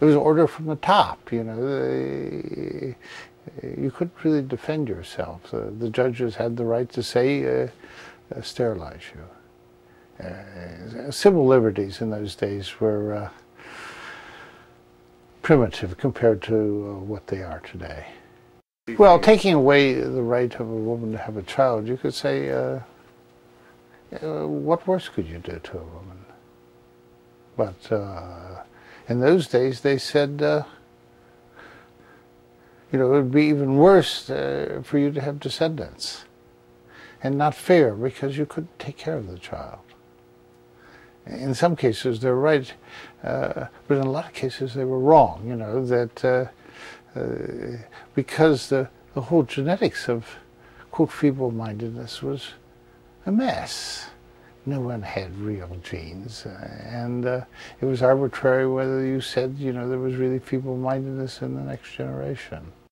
it was order from the top, you know. You couldn't really defend yourself. The judges had the right to say, sterilize you. Civil liberties in those days were primitive compared to what they are today. Well, taking away the right of a woman to have a child, you could say, what worse could you do to a woman? But in those days, they said, you know, it would be even worse for you to have descendants, and not fair because you couldn't take care of the child. In some cases, they're right, but in a lot of cases, they were wrong, you know, that because the whole genetics of, quote, feeble-mindedness was a mess. No one had real genes, and it was arbitrary whether you said, you know, there was really feeble-mindedness in the next generation.